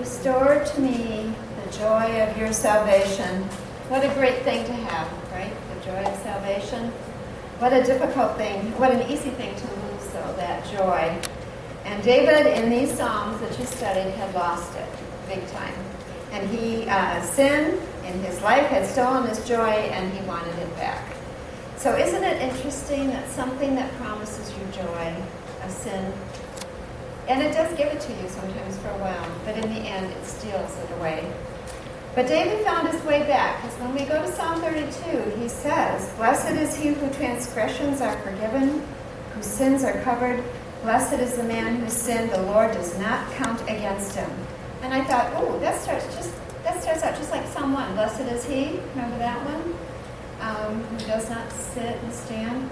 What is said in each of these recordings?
Restore to me the joy of your salvation. What a great thing to have, right? The joy of salvation. What a difficult thing, what an easy thing to lose, though, that joy. And David, in these Psalms that you studied, had lost it big time. And sin in his life had stolen his joy, and he wanted it back. So isn't it interesting that something that promises you joy, a sin, and it does give it to you sometimes for a while, but in the end it steals it away. But David found his way back, because when we go to Psalm 32, he says, "Blessed is he whose transgressions are forgiven, whose sins are covered. Blessed is the man whose sin the Lord does not count against him." And I thought, oh, that starts out just like Psalm 1. Blessed is he, remember that one? Who does not sit and stand.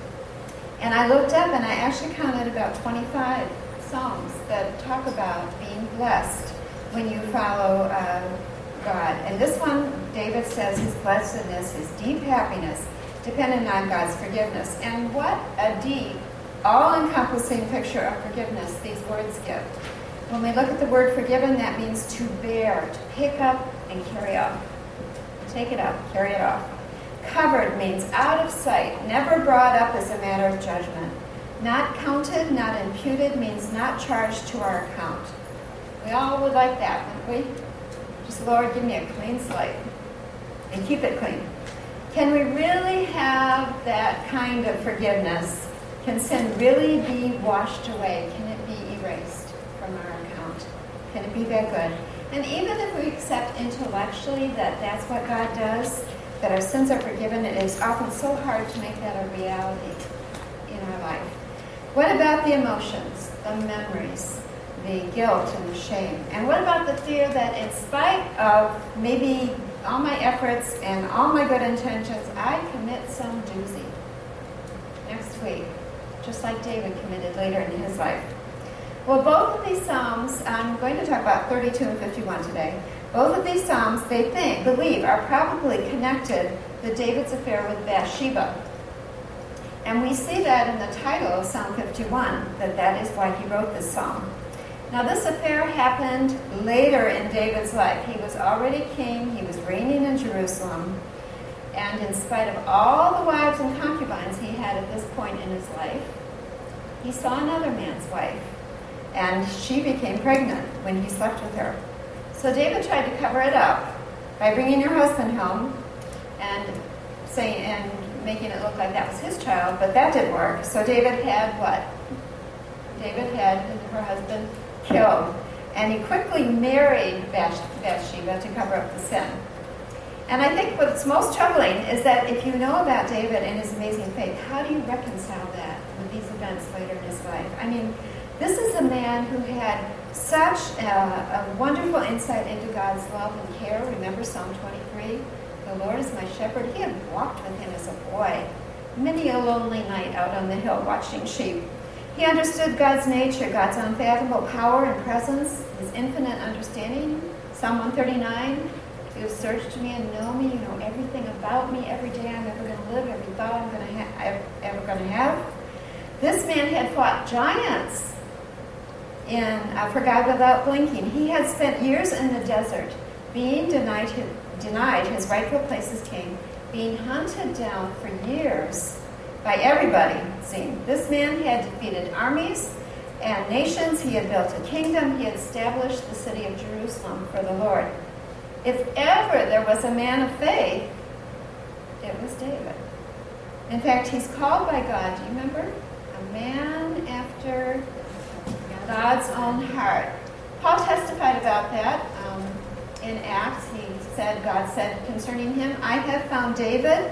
And I looked up and I actually counted about 25 Psalms that talk about being blessed when you follow God. And this one, David says his blessedness, his deep happiness, dependent on God's forgiveness. And what a deep, all-encompassing picture of forgiveness these words give. When we look at the word forgiven, that means to bear, to pick up and carry off. Take it up, carry it off. Covered means out of sight, never brought up as a matter of judgment. Not counted, not imputed means not charged to our account. We all would like that, wouldn't we? Just, Lord, give me a clean slate and keep it clean. Can we really have that kind of forgiveness? Can sin really be washed away? Can it be erased from our account? Can it be that good? And even if we accept intellectually that that's what God does, that our sins are forgiven, it is often so hard to make that a reality in our life. What about the emotions, the memories, the guilt and the shame? And what about the fear that in spite of maybe all my efforts and all my good intentions, I commit some doozy next week, just like David committed later in his life? Well, both of these Psalms, I'm going to talk about 32 and 51 today. Both of these Psalms, they believe, are probably connected to David's affair with Bathsheba. And we see that in the title of Psalm 51, that is why he wrote this psalm. Now, this affair happened later in David's life. He was already king. He was reigning in Jerusalem. And in spite of all the wives and concubines he had at this point in his life, he saw another man's wife. And she became pregnant when he slept with her. So David tried to cover it up by bringing her husband home and making it look like that was his child, but that didn't work. So David had what? David had her husband killed. And he quickly married Bathsheba to cover up the sin. And I think what's most troubling is that if you know about David and his amazing faith, how do you reconcile that with these events later in his life? I mean, this is a man who had such a wonderful insight into God's love and care. Remember Psalm 23? The Lord is my shepherd. He had walked with him as a boy. Many a lonely night out on the hill watching sheep. He understood God's nature, God's unfathomable power and presence, his infinite understanding. Psalm 139, you have searched me and know me. You know everything about me, every day I'm ever going to live, every thought I'm ever going to have. This man had fought giants for God without blinking. He had spent years in the desert, being denied his rightful place as king, being hunted down for years by everybody, it seemed. This man had defeated armies and nations. He had built a kingdom. He had established the city of Jerusalem for the Lord. If ever there was a man of faith, it was David. In fact, he's called by God, do you remember? A man after God's own heart. Paul testified about that in Acts. God said concerning him, I have found David,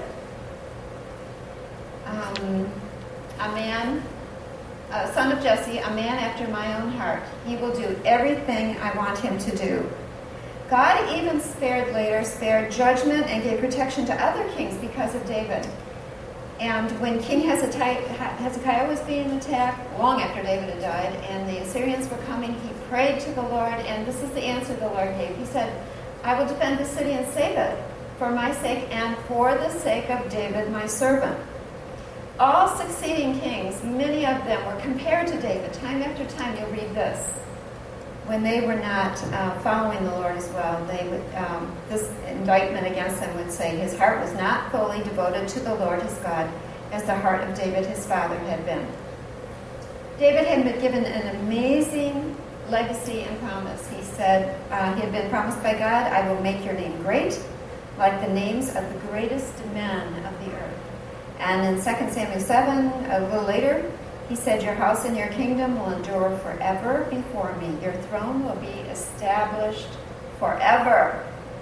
a man, a son of Jesse, a man after my own heart. He will do everything I want him to do. God even spared judgment and gave protection to other kings because of David. And when King Hezekiah was being attacked, long after David had died, and the Assyrians were coming, he prayed to the Lord, and this is the answer the Lord gave. He said, I will defend the city and save it for my sake and for the sake of David, my servant. All succeeding kings, many of them were compared to David. Time after time, you'll read this. when they were not following the Lord as well, they would, this indictment against them would say, his heart was not fully devoted to the Lord his God, as the heart of David his father had been. David had been given an amazing legacy and promise. He said, he had been promised by God, I will make your name great, like the names of the greatest men of the earth. And in 2 Samuel 7, a little later, he said, your house and your kingdom will endure forever before me. Your throne will be established forever.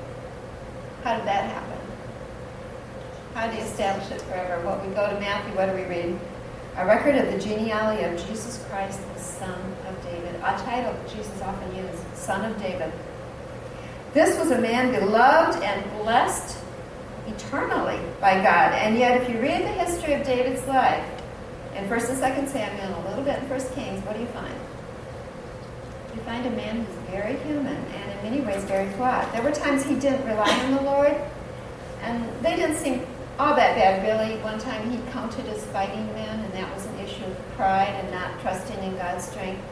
How did that happen? How do you establish it forever? Well, we go to Matthew, what do we read? A record of the genealogy of Jesus Christ, the Son of David. A title Jesus often used, Son of David. This was a man beloved and blessed eternally by God. And yet, if you read the history of David's life, in 1 and 2 Samuel, and a little bit in 1 Kings, what do you find? You find a man who's very human and in many ways very flawed. There were times he didn't rely on the Lord, and they didn't seem all that bad, really. One time he counted as fighting men, and that was an issue of pride and not trusting in God's strength.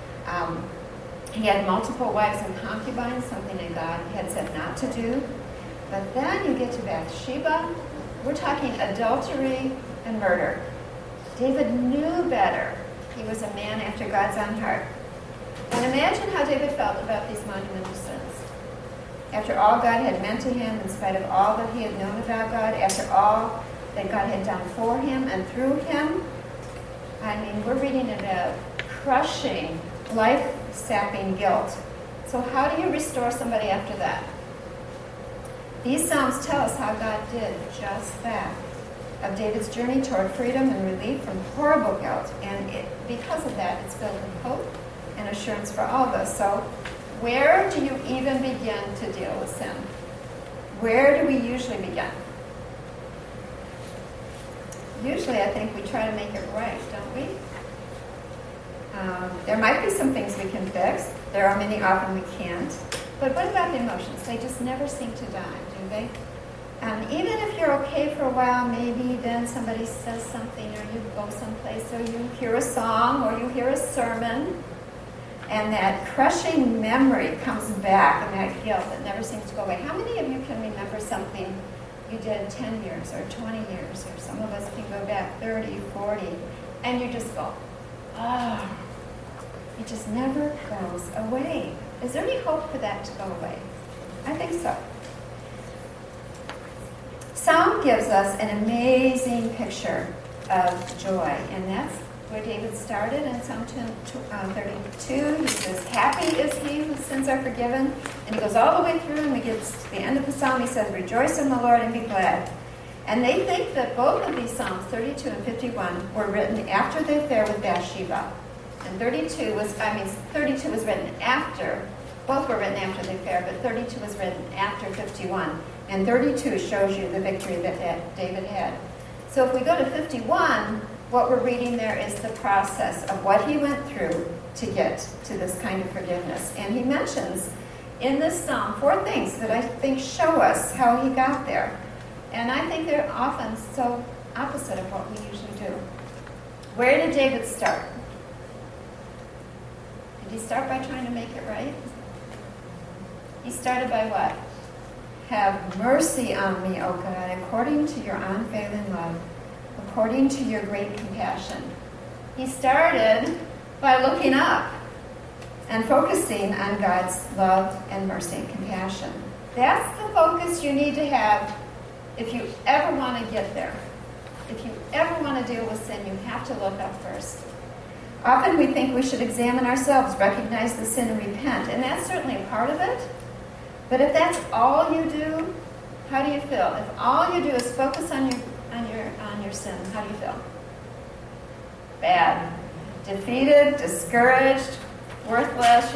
He had multiple wives and concubines, something that God had said not to do. But then you get to Bathsheba. We're talking adultery and murder. David knew better. He was a man after God's own heart. And imagine how David felt about these monumental sins. After all God had meant to him, in spite of all that he had known about God, after all that God had done for him and through him, I mean, we're reading about crushing, life-sapping guilt. So how do you restore somebody after that? These Psalms tell us how God did just that, of David's journey toward freedom and relief from horrible guilt. And because of that, it's filled with hope and assurance for all of us. So where do you even begin to deal with sin? Where do we usually begin? Usually, I think we try to make it right, don't we? There might be some things we can fix. There are many often we can't. But what about the emotions? They just never seem to die, do they? Even if you're okay for a while, maybe then somebody says something, or you go someplace, or you hear a song, or you hear a sermon, and that crushing memory comes back, and that guilt that never seems to go away. How many of you can remember something you did 10 years or 20 years, or some of us can go back 30, 40, and you just go, oh, it just never goes away. Is there any hope for that to go away? I think so. Psalm gives us an amazing picture of joy, and that's where David started in Psalm 32. He says, happy is he whose sins are forgiven. And he goes all the way through, and we get to the end of the psalm. He says, rejoice in the Lord and be glad. And they think that both of these psalms, 32 and 51, were written after the affair with Bathsheba. And 32 was written after, both were written after the affair, but 32 was written after 51. And 32 shows you the victory that David had. So if we go to 51, what we're reading there is the process of what he went through to get to this kind of forgiveness. And he mentions in this psalm 4 things that I think show us how he got there. And I think they're often so opposite of what we usually do. Where did David start? Did he start by trying to make it right? He started by what? Have mercy on me, O God, according to your unfailing love, according to your great compassion. He started by looking up and focusing on God's love and mercy and compassion. That's the focus you need to have if you ever want to get there. If you ever want to deal with sin, you have to look up first. Often we think we should examine ourselves, recognize the sin, and repent, and that's certainly a part of it. But if that's all you do, how do you feel? If all you do is focus on your sin, how do you feel? Bad. Defeated, discouraged, worthless,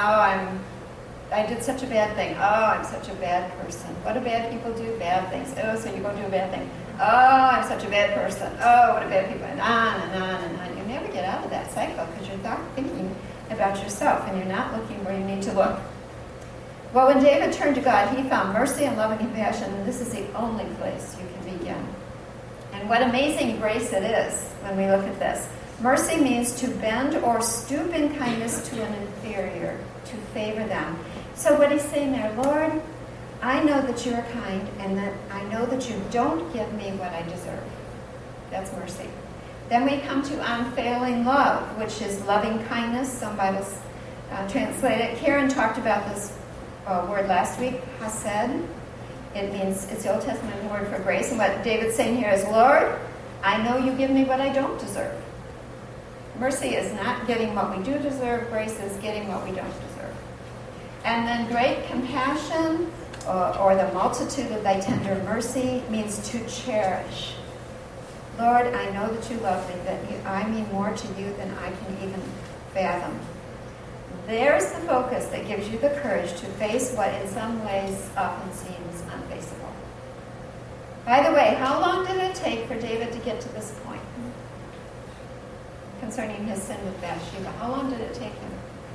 I did such a bad thing. Oh, I'm such a bad person. What do bad people do? Bad things. Oh, so you go do a bad thing. Oh, I'm such a bad person. Oh, what do bad people? And on and on and on. You never get out of that cycle because you're thinking about yourself and you're not looking where you need to look. Well, when David turned to God, he found mercy and love and compassion, and this is the only place you can begin. And what amazing grace it is when we look at this. Mercy means to bend or stoop in kindness to an inferior, to favor them. So what he's saying there, Lord, I know that you are kind, and that I know that you don't give me what I deserve. That's mercy. Then we come to unfailing love, which is loving kindness. Some Bibles translate it. Karen talked about this word last week, hesed. It means, it's the Old Testament word for grace. And what David's saying here is, Lord, I know you give me what I don't deserve. Mercy is not getting what we do deserve. Grace is getting what we don't deserve. And then great compassion, or the multitude of thy tender mercy, means to cherish. Lord, I know that you love me, that I mean more to you than I can even fathom. There's the focus that gives you the courage to face what in some ways often seems unfaceable. By the way, how long did it take for David to get to this point concerning his sin with Bathsheba? How long did it take him?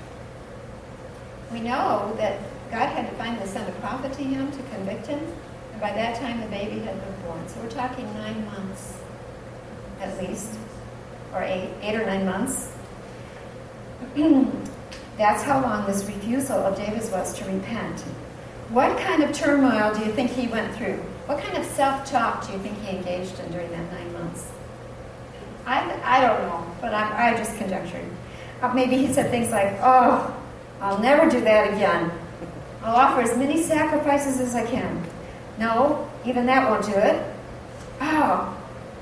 We know that God had to finally send a prophet to him to convict him, and by that time the baby had been born. So we're talking 9 months at least, or 8 or 9 months. That's how long this refusal of David's was to repent. What kind of turmoil do you think he went through? What kind of self-talk do you think he engaged in during that 9 months? I don't know, but I just conjectured. Maybe he said things like, oh, I'll never do that again. I'll offer as many sacrifices as I can. No, even that won't do it. Oh,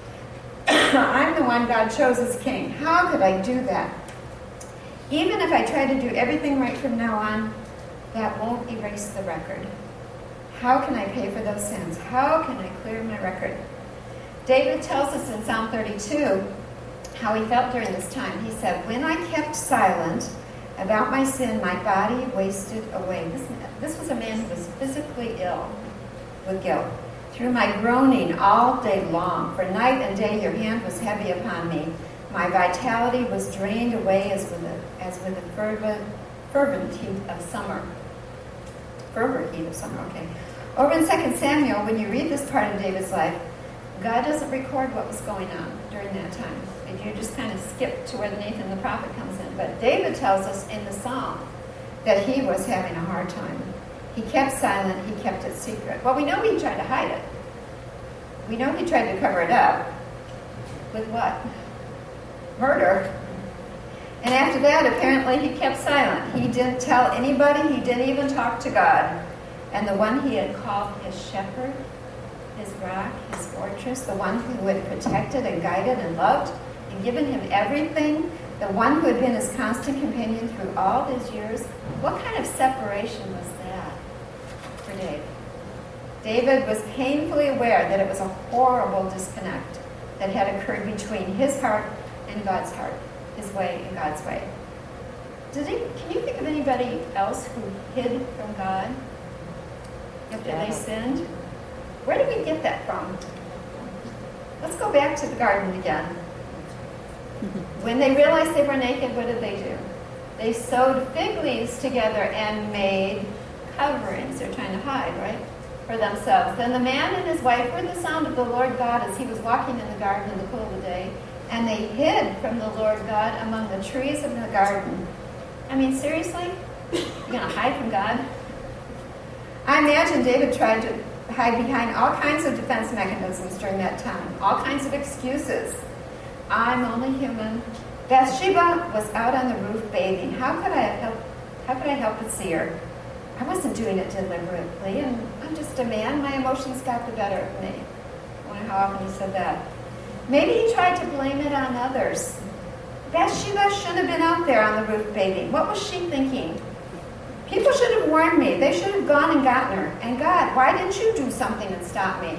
I'm the one God chose as king. How could I do that? Even if I try to do everything right from now on, that won't erase the record. How can I pay for those sins? How can I clear my record? David tells us in Psalm 32 how he felt during this time. He said, when I kept silent about my sin, my body wasted away. This was a man who was physically ill with guilt. Through my groaning all day long, for night and day your hand was heavy upon me. My vitality was drained away as with a fervent heat of summer. Fervent heat of summer, okay. Over in 2 Samuel, when you read this part of David's life, God doesn't record what was going on during that time. You just kind of skip to where Nathan the prophet comes in. But David tells us in the psalm that he was having a hard time. He kept silent. He kept it secret. Well, we know he tried to hide it. We know he tried to cover it up. With what? Murder. And after that, apparently he kept silent. He didn't tell anybody. He didn't even talk to God. And the one he had called his shepherd, his rock, his fortress, the one who had protected and guided and loved and given him everything, the one who had been his constant companion through all his years, what kind of separation was that for David? David was painfully aware that it was a horrible disconnect that had occurred between his heart and God's heart, his way and God's way. Can you think of anybody else who hid from God after they sinned? Where did we get that from? Let's go back to the garden again. When they realized they were naked, what did they do? They sewed fig leaves together and made coverings. They're trying to hide, right? For themselves. Then the man and his wife heard the sound of the Lord God as he was walking in the garden in the cool of the day, and they hid from the Lord God among the trees of the garden. I mean, seriously? You're going to hide from God? I imagine David tried to hide behind all kinds of defense mechanisms during that time, all kinds of excuses. I'm only human. Bathsheba was out on the roof bathing. How could I help but see her? I wasn't doing it deliberately, and I'm just a man. My emotions got the better of me. I wonder how often he said that. Maybe he tried to blame it on others. Bathsheba shouldn't have been out there on the roof bathing. What was she thinking? People should have warned me. They should have gone and gotten her. And God, why didn't you do something and stop me?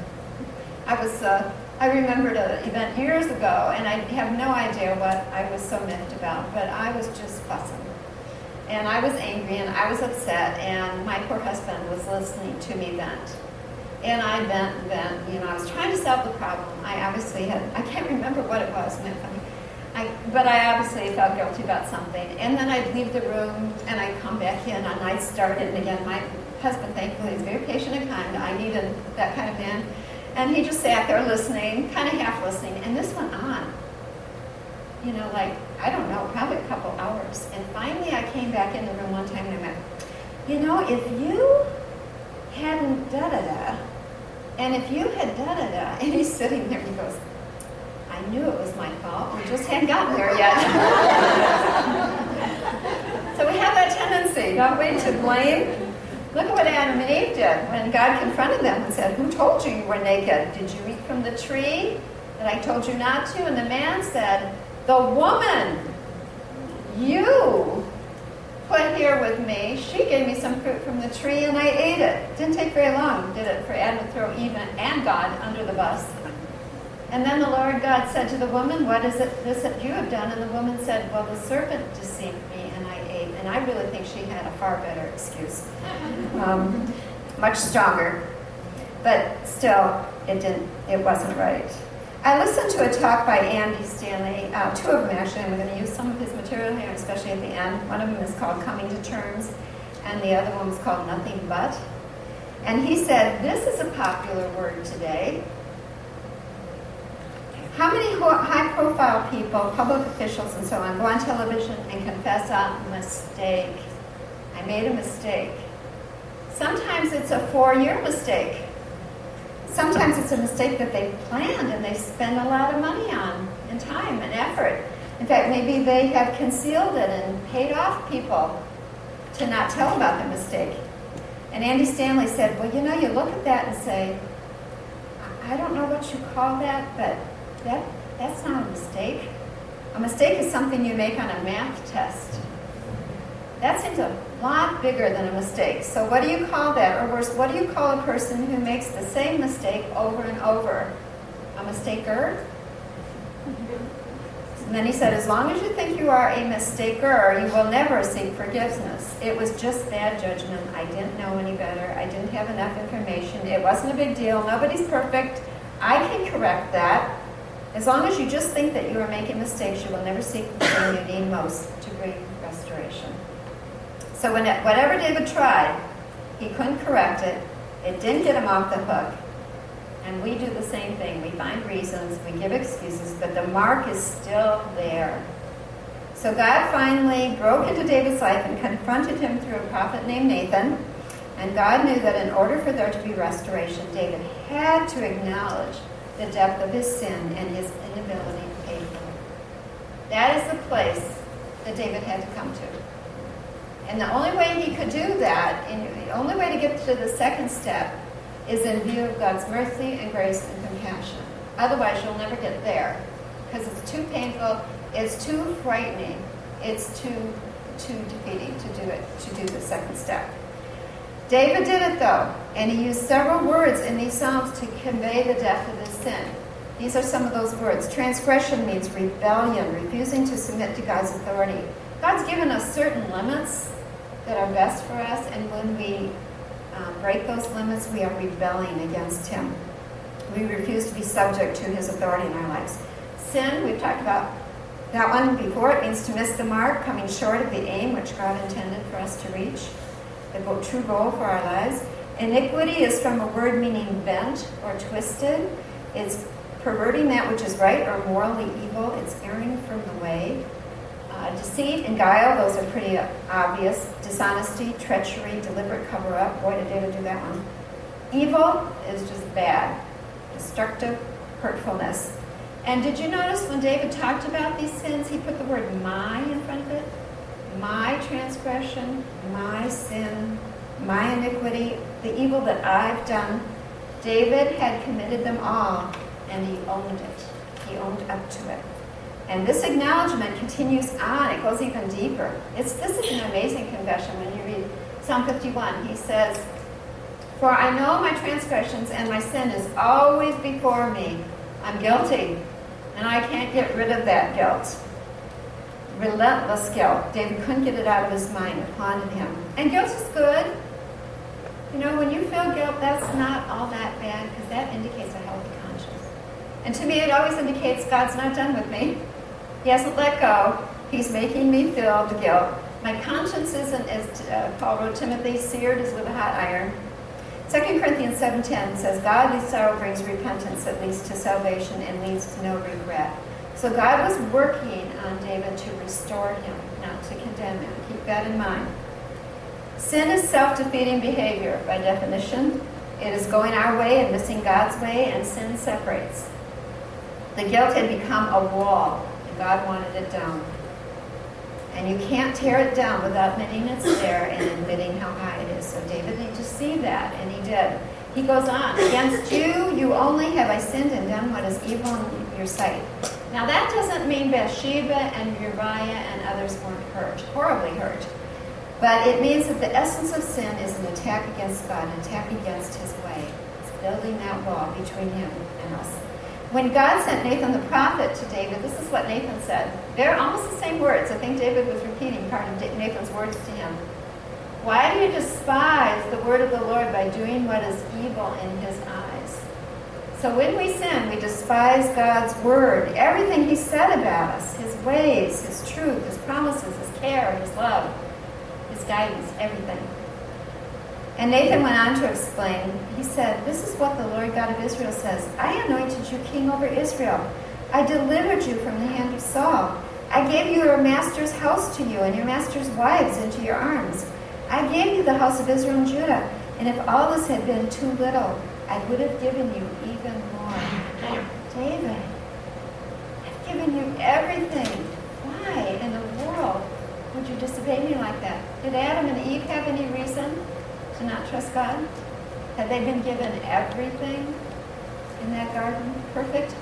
I remembered an event years ago, and I have no idea what I was so miffed about, but I was just fussing. And I was angry, and I was upset, and my poor husband was listening to me vent. And I vent and vent. I was trying to solve the problem. I can't remember what it was, but I obviously felt guilty about something. And then I'd leave the room, and I'd come back in, and I'd start it. And again, my husband, thankfully, is very patient and kind. I needed that kind of man. And he just sat there listening, kind of half listening, and this went on. like, I don't know, probably a couple hours. And finally I came back in the room one time and I went, if you hadn't da-da-da, and if you had da-da-da, and he's sitting there and he goes, I knew it was my fault, we just hadn't gotten there yet. So we have that tendency, don't we, to blame? Look at what Adam and Eve did when God confronted them and said, who told you you were naked? Did you eat from the tree that I told you not to? And the man said, the woman you put here with me, she gave me some fruit from the tree and I ate it. Didn't take very long, did it, for Adam to throw Eve and God under the bus. And then the Lord God said to the woman, what is it this that you have done? And the woman said, well, the serpent deceived me and I ate. And I really think she had a far better excuse. Much stronger. But still, it wasn't right. I listened to a talk by Andy Stanley, two of them actually. I'm going to use some of his material here, especially at the end. One of them is called Coming to Terms, and the other one is called Nothing But. And he said, this is a popular word today. How many high-profile people, public officials and so on, go on television and confess a mistake? I made a mistake. Sometimes it's a 4-year mistake. Sometimes it's a mistake that they planned and they spend a lot of money on, and time and effort. In fact, maybe they have concealed it and paid off people to not tell about the mistake. And Andy Stanley said, well, you look at that and say, I don't know what you call that, but that's not a mistake. A mistake is something you make on a math test. That seems a lot bigger than a mistake. So what do you call that? Or worse, what do you call a person who makes the same mistake over and over? A mistaker? And then he said, as long as you think you are a mistaker, you will never seek forgiveness. It was just bad judgment. I didn't know any better. I didn't have enough information. It wasn't a big deal. Nobody's perfect. I can correct that. As long as you just think that you are making mistakes, you will never seek the thing you need most to bring restoration. So whatever David tried, he couldn't correct it. It didn't get him off the hook. And we do the same thing. We find reasons, we give excuses, but the mark is still there. So God finally broke into David's life and confronted him through a prophet named Nathan. And God knew that in order for there to be restoration, David had to acknowledge the depth of his sin and his inability to pay for it. That is the place that David had to come to. And the only way he could do that, the only way to get to the second step, is in view of God's mercy and grace and compassion. Otherwise, you'll never get there, because it's too painful, it's too frightening, it's too defeating to do the second step. David did it, though, and he used several words in these Psalms to convey the depth of his sin. These are some of those words. Transgression means rebellion, refusing to submit to God's authority. God's given us certain limits that are best for us, and when we break those limits, we are rebelling against him. We refuse to be subject to his authority in our lives. Sin, we've talked about that one before. It means to miss the mark, coming short of the aim which God intended for us to reach, the true goal for our lives. Iniquity is from a word meaning bent or twisted. It's perverting that which is right or morally evil. It's erring from the way. Deceit and guile, those are pretty obvious. Dishonesty, treachery, deliberate cover-up. Boy, did David do that one. Evil is just bad. Destructive hurtfulness. And did you notice when David talked about these sins, he put the word my in front of it? My transgression, my sin, my iniquity, the evil that I've done. David had committed them all, and he owned it. He owned up to it. And this acknowledgement continues on. It goes even deeper. This is an amazing confession. When you read Psalm 51, he says, for I know my transgressions and my sin is always before me. I'm guilty, and I can't get rid of that guilt. Relentless guilt. David couldn't get it out of his mind. It haunted him. And guilt is good. When you feel guilt, that's not all that bad, because that indicates a healthy conscience. And to me, it always indicates God's not done with me. He hasn't let go. He's making me feel the guilt. My conscience isn't, as Paul wrote Timothy, seared as with a hot iron. 2 Corinthians 7:10 says, godly sorrow brings repentance that leads to salvation and leads to no regret. So God was working on David to restore him, not to condemn him. Keep that in mind. Sin is self-defeating behavior by definition. It is going our way and missing God's way, and sin separates. The guilt had become a wall, and God wanted it down. And you can't tear it down without admitting it's there and admitting how high it is. So David needed to see that, and he did. He goes on, against you only have I sinned and done what is evil in your sight. Now that doesn't mean Bathsheba and Uriah and others weren't hurt, horribly hurt. But it means that the essence of sin is an attack against God, an attack against his way. It's building that wall between him and us. When God sent Nathan the prophet to David, this is what Nathan said. They're almost the same words. I think David was repeating part of Nathan's words to him. Why do you despise the word of the Lord by doing what is evil in his eyes? So when we sin, we despise God's word, everything he said about us, his ways, his truth, his promises, his care, his love, his guidance, everything. And Nathan went on to explain, he said, this is what the Lord God of Israel says. I anointed you king over Israel. I delivered you from the hand of Saul. I gave your master's house to you and your master's wives into your arms. I gave you the house of Israel and Judah. And if all this had been too little, I would have given you even more. David, I've given you everything. Why in the world would you disobey me like that? Did Adam and Eve have any reason to not trust God? Had they been given everything in that garden? Perfect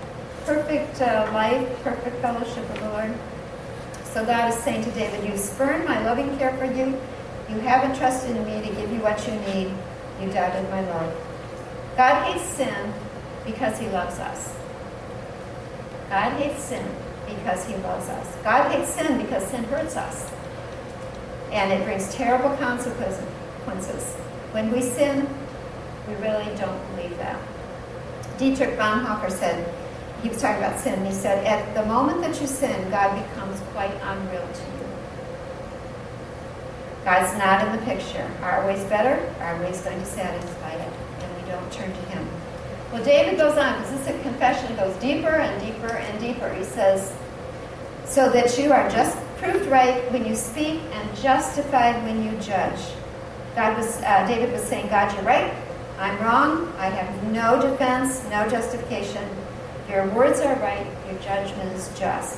life, perfect fellowship with the Lord. So God is saying to David, you spurned my loving care for you. You haven't trusted in me to give you what you need. You doubted my love. God hates sin because he loves us. God hates sin because he loves us. God hates sin because sin hurts us. And it brings terrible consequences. When we sin, we really don't believe that. Dietrich Bonhoeffer said, he was talking about sin, and he said, at the moment that you sin, God becomes quite unreal to you. God's not in the picture. Our way's better, our way's going to satisfy it, and we don't turn to him. Well, David goes on, because this confession goes deeper and deeper and deeper. He says, so that you are just proved right when you speak and justified when you judge. David was saying, God, you're right, I'm wrong, I have no defense, no justification. Your words are right, your judgment is just.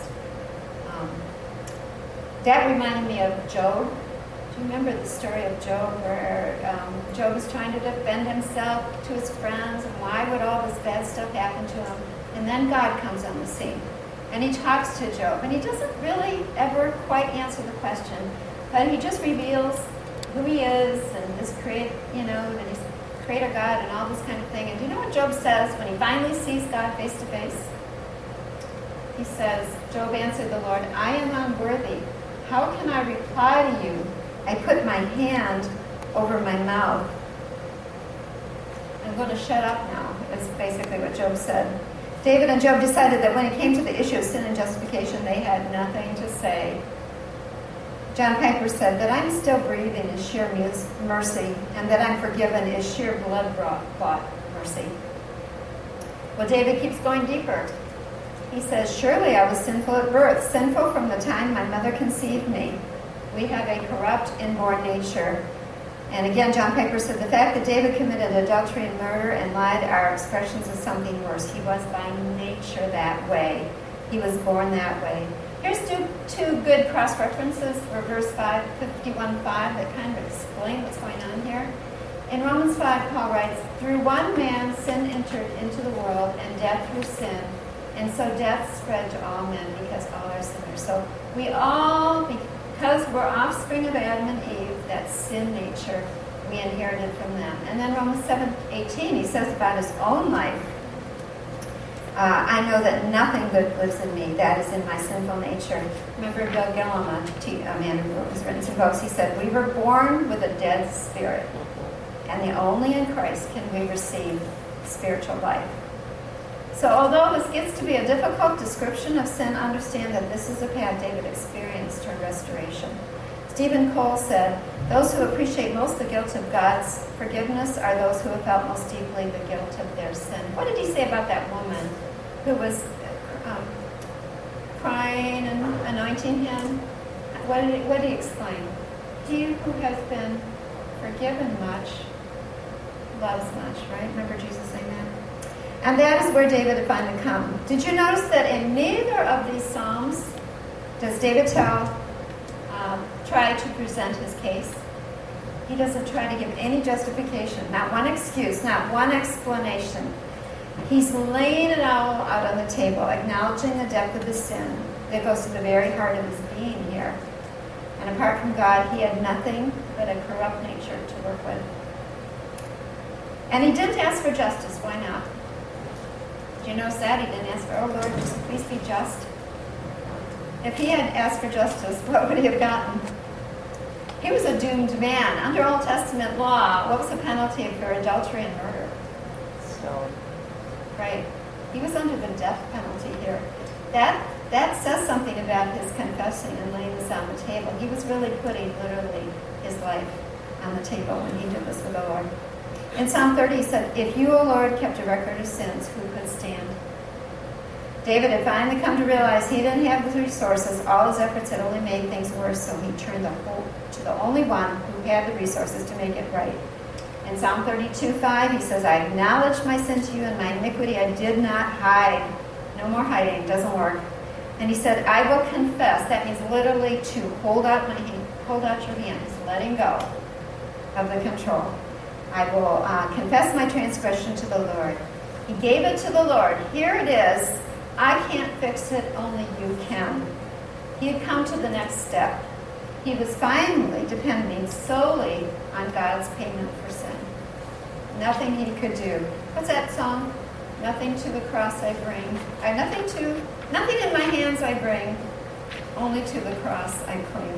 That reminded me of Job. Do you remember the story of Job where Job was trying to defend himself to his friends, and why would all this bad stuff happen to him? And then God comes on the scene, and he talks to Job, and he doesn't really ever quite answer the question, but he just reveals who he is and this that he's creator God and all this kind of thing. And do you know what Job says when he finally sees God face to face? He says, Job answered the Lord, I am unworthy. How can I reply to you? I put my hand over my mouth. I'm going to shut up now, is basically what Job said. David and Job decided that when it came to the issue of sin and justification, they had nothing to say. John Piper said that I'm still breathing is sheer mercy, and that I'm forgiven is sheer blood-bought mercy. Well, David keeps going deeper. He says, surely I was sinful at birth, sinful from the time my mother conceived me. We have a corrupt inborn nature. And again, John Piper said, the fact that David committed adultery and murder and lied are expressions of something worse. He was by nature that way. He was born that way. Here's two good cross-references for verse 51:5 that kind of explain what's going on here. In Romans 5, Paul writes, through one man sin entered into the world, and death through sin. And so death spread to all men because all are sinners. So we all, because we're offspring of Adam and Eve, that sin nature we inherited from them. And then Romans 7:18, he says about his own life, I know that nothing good lives in me, that is in my sinful nature. Remember Bill Gillum, a man who has written some books, he said, we were born with a dead spirit, and only in Christ can we receive spiritual life. So although this gets to be a difficult description of sin, understand that this is a path David experienced toward restoration. Stephen Cole said, those who appreciate most the guilt of God's forgiveness are those who have felt most deeply the guilt of their sin. What did he say about that woman who was crying and anointing him, what did he explain? He who has been forgiven much loves much, right? Remember Jesus saying that? And that is where David had finally come. Did you notice that in neither of these Psalms does David try to present his case? He doesn't try to give any justification, not one excuse, not one explanation. He's laying it all out on the table, acknowledging the depth of his sin that goes to the very heart of his being here. And apart from God, he had nothing but a corrupt nature to work with. And he didn't ask for justice. Why not? Did you notice that? He didn't ask for, oh Lord, just please be just. If he had asked for justice, what would he have gotten? He was a doomed man. Under Old Testament law, what was the penalty for adultery and murder? Stone. Right. He was under the death penalty here. That says something about his confessing and laying this on the table. He was really putting, literally, his life on the table when he did this with the Lord. In Psalm 30, he said, if you, O Lord, kept a record of sins, who could stand? David had finally come to realize he didn't have the resources. All his efforts had only made things worse, so he turned to the only one who had the resources to make it right. In Psalm 32:5, he says, I acknowledged my sin to you, and my iniquity I did not hide. No more hiding. Doesn't work. And he said, I will confess. That means literally to hold out your hand. He's letting go of the control. I will confess my transgression to the Lord. He gave it to the Lord. Here it is. I can't fix it. Only you can. He had come to the next step. He was finally depending solely on God's payment for sin. Nothing he could do. What's that song? Nothing to the cross I bring. Nothing in my hands I bring. Only to the cross I cling.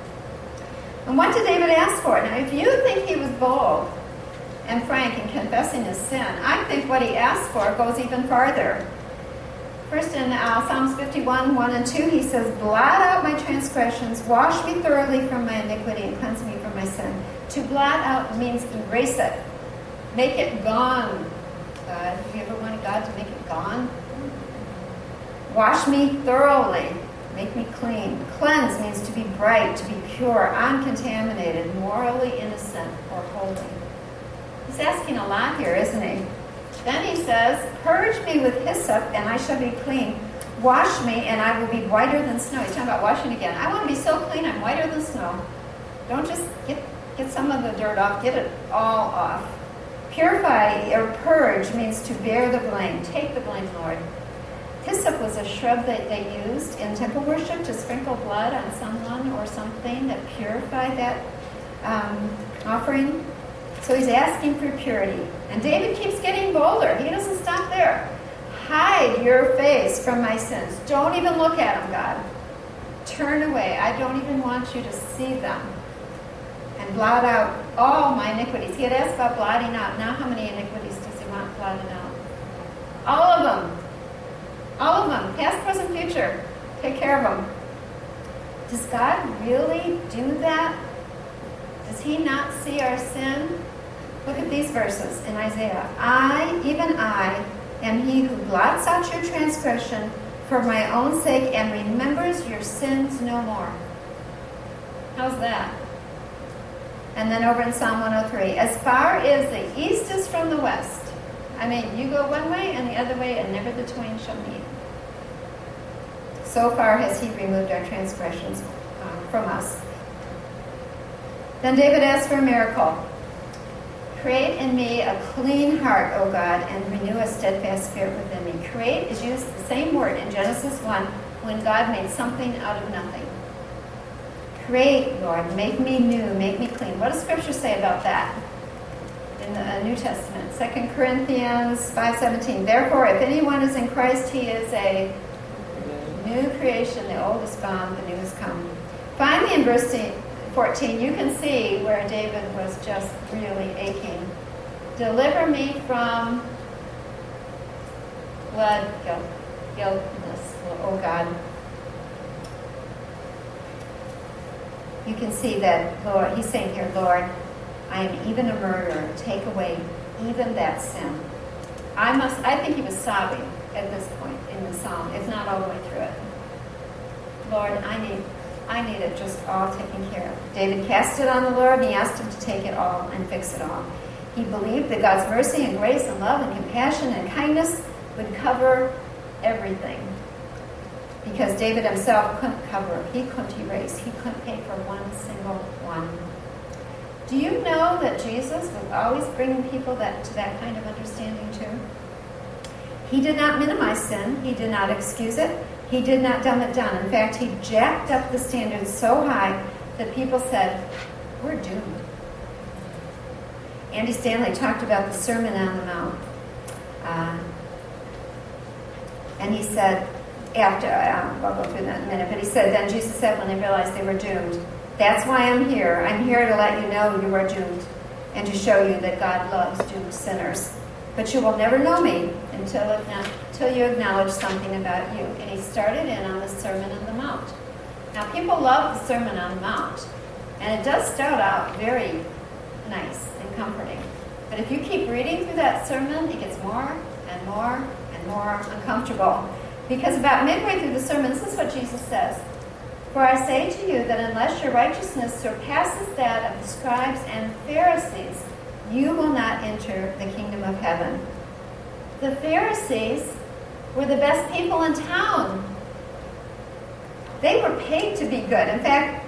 And what did David ask for? Now, if you think he was bold and frank in confessing his sin, I think what he asked for goes even farther. First in Psalms 51, 1 and 2, he says, blot out my transgressions, wash me thoroughly from my iniquity, and cleanse me from my sin. To blot out means erase it. Make it gone. God, have you ever wanted God to make it gone? Wash me thoroughly. Make me clean. Cleanse means to be bright, to be pure, uncontaminated, morally innocent, or holy. He's asking a lot here, isn't he? Then he says, purge me with hyssop, and I shall be clean. Wash me, and I will be whiter than snow. He's talking about washing again. I want to be so clean, I'm whiter than snow. Don't just get some of the dirt off. Get it all off. Purify or purge means to bear the blame. Take the blame, Lord. Hyssop was a shrub that they used in temple worship to sprinkle blood on someone or something that purified that offering. So he's asking for purity. And David keeps getting bolder. He doesn't stop there. Hide your face from my sins. Don't even look at them, God. Turn away. I don't even want you to see them. And blot out all my iniquities. He had asked about blotting out. Now how many iniquities does he want blotted out? All of them. All of them. Past, present, future. Take care of them. Does God really do that? Does he not see our sin? Look at these verses in Isaiah. I, even I, am he who blots out your transgression for my own sake and remembers your sins no more. How's that? And then over in Psalm 103, as far as the east is from the west. I mean, you go one way and the other way, and never the twain shall meet. So far has he removed our transgressions from us. Then David asked for a miracle. Create in me a clean heart, O God, and renew a steadfast spirit within me. Create is used the same word in Genesis 1 when God made something out of nothing. Create, Lord, make me new, make me clean. What does Scripture say about that in the New Testament? 2 Corinthians 5:17. Therefore, if anyone is in Christ, he is a new creation. The old is gone, the new has come. Finally, in verse 14, you can see where David was just really aching. Deliver me from blood guiltless, oh God. You can see that, Lord, he's saying here, Lord, I am even a murderer. Take away even that sin. I think he was sobbing at this point in the psalm, if not all the way through it. Lord, I need it just all taken care of. David cast it on the Lord, and he asked him to take it all and fix it all. He believed that God's mercy and grace and love and compassion and kindness would cover everything. Because David himself couldn't cover, he couldn't erase, he couldn't pay for one single one. Do you know that Jesus was always bringing people to that kind of understanding too? He did not minimize sin. He did not excuse it. He did not dumb it down. In fact, he jacked up the standards so high that people said, we're doomed. Andy Stanley talked about the Sermon on the Mount. And he said, we'll go through that in a minute, but he said, then Jesus said when they realized they were doomed, that's why I'm here. I'm here to let you know you are doomed and to show you that God loves doomed sinners. But you will never know me until you acknowledge something about you. And he started in on the Sermon on the Mount. Now, people love the Sermon on the Mount, and it does start out very nice and comforting. But if you keep reading through that sermon, it gets more and more and more uncomfortable. Because about midway through the sermon, this is what Jesus says. For I say to you that unless your righteousness surpasses that of the scribes and Pharisees, you will not enter the kingdom of heaven. The Pharisees were the best people in town. They were paid to be good. In fact,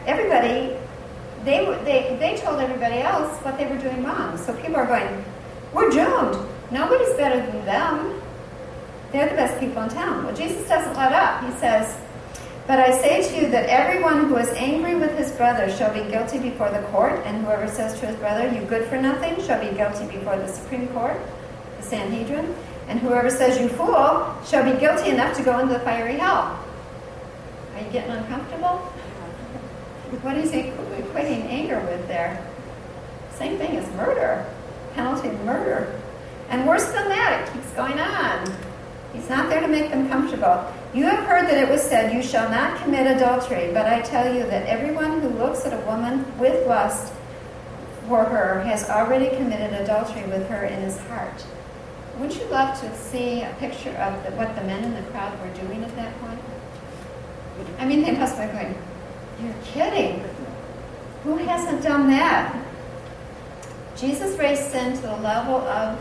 they told everybody else what they were doing wrong. So people are going, we're doomed. Nobody's better than them. They're the best people in town. Well, Jesus doesn't let up. He says, but I say to you that everyone who is angry with his brother shall be guilty before the court, and whoever says to his brother, you good for nothing, shall be guilty before the Supreme Court, the Sanhedrin, and whoever says you fool shall be guilty enough to go into the fiery hell. Are you getting uncomfortable? What is he equating anger with there? Same thing as murder, penalty of murder. And worse than that, it keeps going on. He's not there to make them comfortable. You have heard that it was said, you shall not commit adultery, but I tell you that everyone who looks at a woman with lust for her has already committed adultery with her in his heart. Wouldn't you love to see a picture of what the men in the crowd were doing at that point? I mean, they must have been going, you're kidding. Who hasn't done that? Jesus raised sin to the level of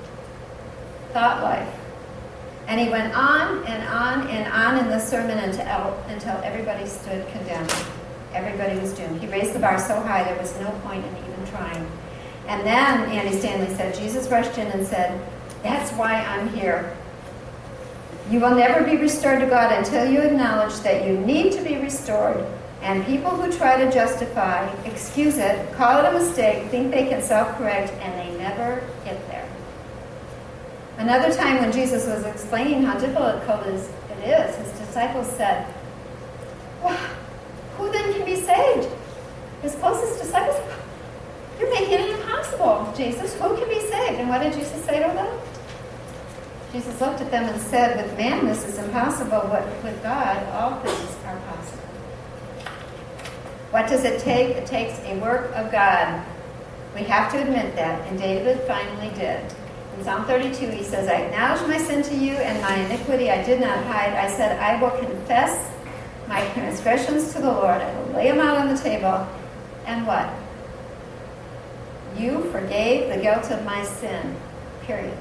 thought life. And he went on and on and on in the sermon until everybody stood condemned. Everybody was doomed. He raised the bar so high there was no point in even trying. And then Andy Stanley said, Jesus rushed in and said, that's why I'm here. You will never be restored to God until you acknowledge that you need to be restored. And people who try to justify, excuse it, call it a mistake, think they can self-correct, and they never get there. Another time when Jesus was explaining how difficult it is, his disciples said, well, who then can be saved? His closest disciples, you're making it impossible, Jesus. Who can be saved? And what did Jesus say to them? Jesus looked at them and said, with man this is impossible, but with God all things are possible. What does it take? It takes a work of God. We have to admit that, and David finally did. In Psalm 32, he says, I acknowledge my sin to you, and my iniquity I did not hide. I said, I will confess my transgressions to the Lord. I will lay them out on the table. And what? You forgave the guilt of my sin. Period.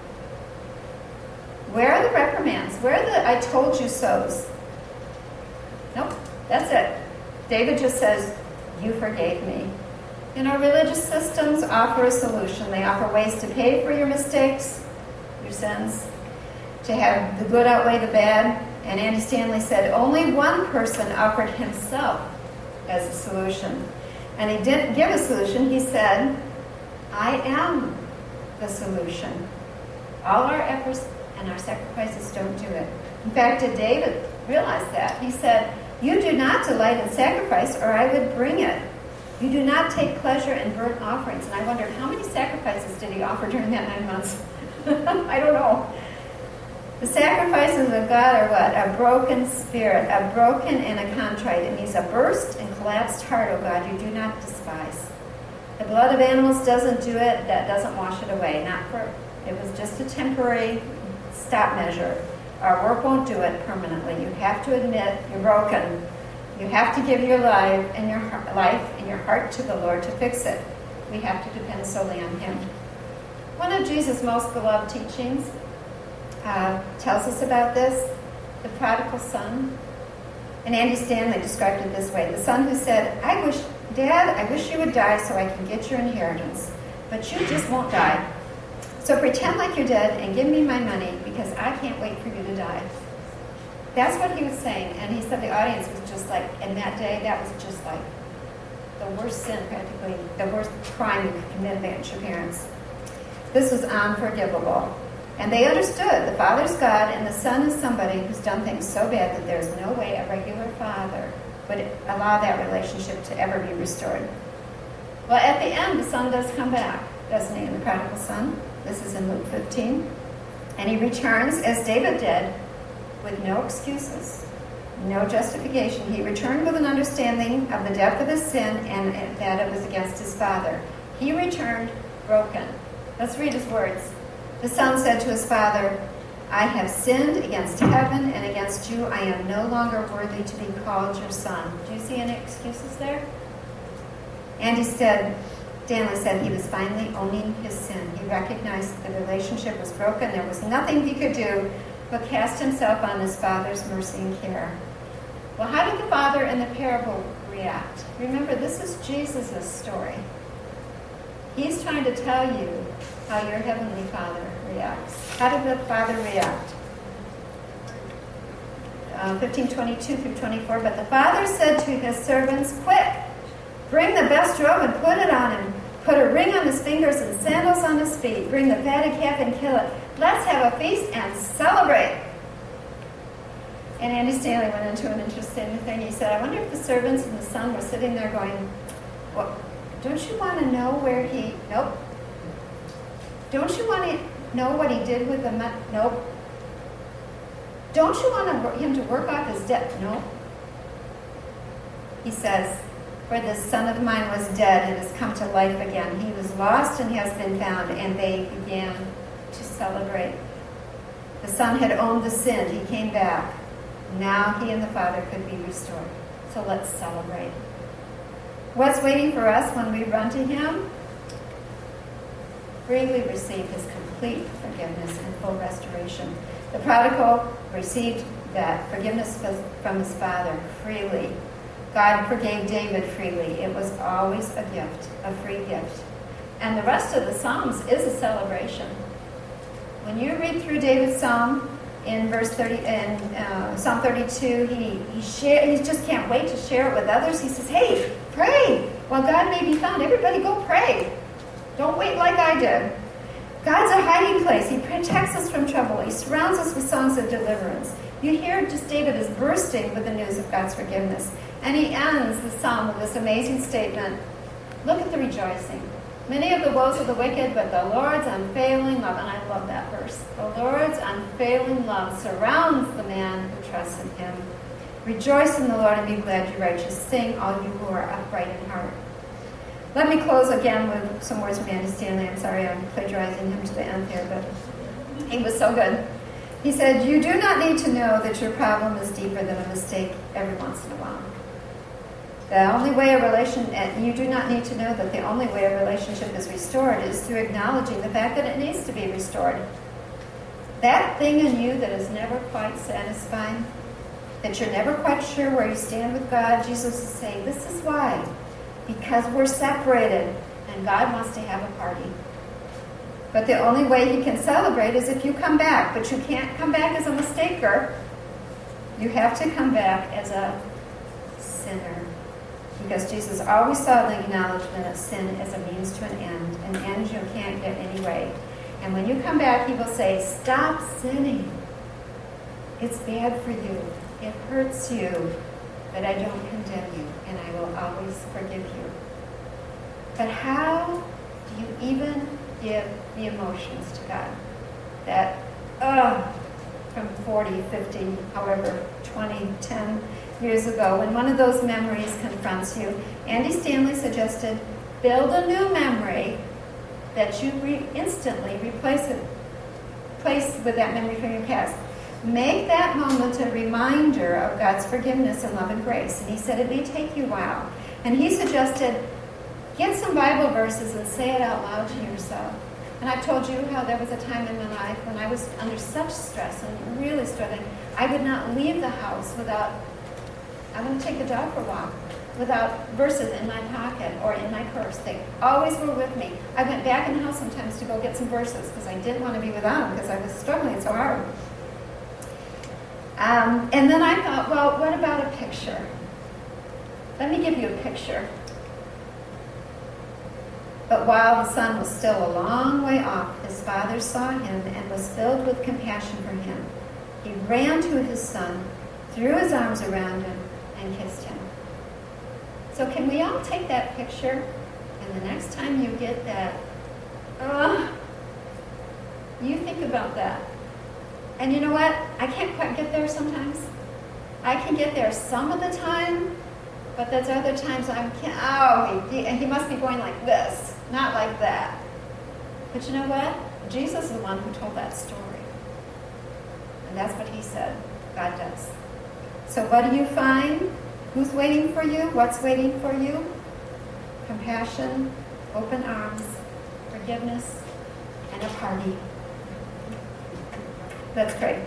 Where are the reprimands? Where are the I told you so's? Nope, that's it. David just says, you forgave me. You know, religious systems offer a solution. They offer ways to pay for your mistakes, your sins, to have the good outweigh the bad. And Andy Stanley said only one person offered himself as a solution. And he didn't give a solution. He said, I am the solution. All our efforts and our sacrifices don't do it. In fact, did David realize that? He said, you do not delight in sacrifice, or I would bring it. You do not take pleasure in burnt offerings. And I wondered, how many sacrifices did he offer during that 9 months? I don't know. The sacrifices of God are what? A broken spirit, a broken and a contrite. It means a burst and collapsed heart, oh God, you do not despise. The blood of animals doesn't do it. That doesn't wash it away. It was just a temporary stop measure. Our work won't do it permanently. You have to admit you're broken. You have to give your life and your heart to the Lord to fix it. We have to depend solely on Him. One of Jesus' most beloved teachings tells us about this, the prodigal son. And Andy Stanley described it this way: the son who said, Dad, I wish you would die so I can get your inheritance, but you just won't die. So pretend like you're dead and give me my money because I can't wait for you to die. That's what he was saying. And he said the audience was just like, in that day, that was just like the worst sin, practically, the worst crime you could commit against your parents. This was unforgivable. And they understood the Father's God and the Son is somebody who's done things so bad that there's no way a regular father would allow that relationship to ever be restored. Well, at the end, the Son does come back, doesn't he, the prodigal son? This is in Luke 15. And he returns, as David did, with no excuses, no justification. He returned with an understanding of the depth of his sin and that it was against his father. He returned broken. Let's read his words. The son said to his father, I have sinned against heaven and against you. I am no longer worthy to be called your son. Do you see any excuses there? Stanley said he was finally owning his sin. He recognized that the relationship was broken. There was nothing he could do but cast himself on his father's mercy and care. Well, how did the father in the parable react? Remember, this is Jesus' story. He's trying to tell you how your heavenly Father reacts. How did the Father react? 15:22 through 24. But the Father said to his servants, quick, bring the best robe and put it on him. Put a ring on his fingers and sandals on his feet. Bring the fatted calf and kill it. Let's have a feast and celebrate. And Andy Stanley went into an interesting thing. He said, I wonder if the servants and the son were sitting there going, well, don't you want to know where he... Nope. Don't you want to know what he did with the... Nope. Don't you want him to work off his debt? Nope. He says, for this son of mine was dead and has come to life again. He was lost and has been found. And they began to celebrate. The son had owned the sin. He came back. Now he and the Father could be restored. So let's celebrate. What's waiting for us when we run to him? Freely receive his complete forgiveness and full restoration. The prodigal received that forgiveness from his father freely. God forgave David freely. It was always a gift, a free gift. And the rest of the Psalms is a celebration. When you read through David's Psalm in verse 30, in Psalm 32, he just can't wait to share it with others. He says, hey, pray while God may be found. Everybody go pray. Don't wait like I did. God's a hiding place. He protects us from trouble. He surrounds us with songs of deliverance. You hear just David is bursting with the news of God's forgiveness. And he ends the psalm with this amazing statement. Look at the rejoicing. Many of the woes of the wicked, but the Lord's unfailing love, and I love that verse. The Lord's unfailing love surrounds the man who trusts in him. Rejoice in the Lord and be glad, you righteous. Sing, all you who are upright in heart. Let me close again with some words from Andy Stanley. I'm sorry I'm plagiarizing him to the end here, but he was so good. He said, you do not need to know that your problem is deeper than a mistake every once in a while. You do not need to know that the only way a relationship is restored is through acknowledging the fact that it needs to be restored. That thing in you that is never quite satisfied, that you're never quite sure where you stand with God, Jesus is saying, this is why. Because we're separated, and God wants to have a party. But the only way he can celebrate is if you come back. But you can't come back as a mistaker. You have to come back as a sinner. Because Jesus always saw the acknowledgement of sin as a means to an end. An end you can't get anyway. And when you come back, he will say, stop sinning. It's bad for you. It hurts you. But I don't condemn you. And I will always forgive you. But how do you even give the emotions to God? That, from 40, 50, however, 20, 10 years ago, when one of those memories confronts you, Andy Stanley suggested, build a new memory that you instantly replace with that memory from your past. Make that moment a reminder of God's forgiveness and love and grace. And he said it may take you a while. And he suggested, get some Bible verses and say it out loud to yourself. And I've told you how there was a time in my life when I was under such stress and really struggling. I would not leave the house without, I want to take the dog for a walk, without verses in my pocket or in my purse. They always were with me. I went back in the house sometimes to go get some verses because I didn't want to be without them because I was struggling so hard. And then I thought, well, what about a picture? Let me give you a picture. But while the son was still a long way off, his father saw him and was filled with compassion for him. He ran to his son, threw his arms around him, and kissed him. So can we all take that picture, and the next time you get that, you think about that. And you know what? I can't quite get there sometimes. I can get there some of the time, but there's other times he must be going like this, not like that. But you know what? Jesus is the one who told that story. And that's what he said. God does. So what do you find? Who's waiting for you? What's waiting for you? Compassion, open arms, forgiveness, and a party. Let's pray.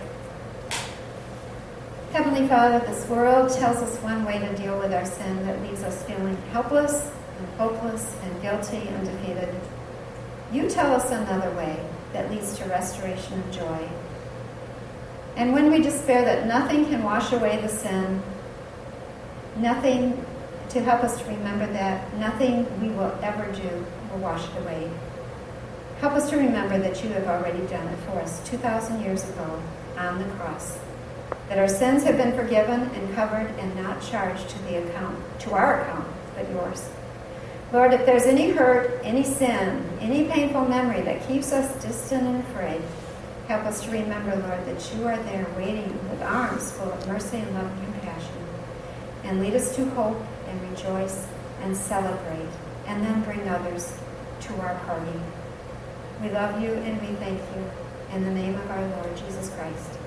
Heavenly Father, this world tells us one way to deal with our sin that leaves us feeling helpless and hopeless and guilty and defeated. You tell us another way that leads to restoration of joy. And when we despair that nothing can wash away the sin, nothing to help us to remember that, nothing we will ever do will wash it away. Help us to remember that you have already done it for us 2,000 years ago on the cross. That our sins have been forgiven and covered and not charged to our account, but yours. Lord, if there's any hurt, any sin, any painful memory that keeps us distant and afraid, help us to remember, Lord, that you are there waiting with arms full of mercy and love and compassion. And lead us to hope and rejoice and celebrate, and then bring others to our party. We love you and we thank you. In the name of our Lord Jesus Christ.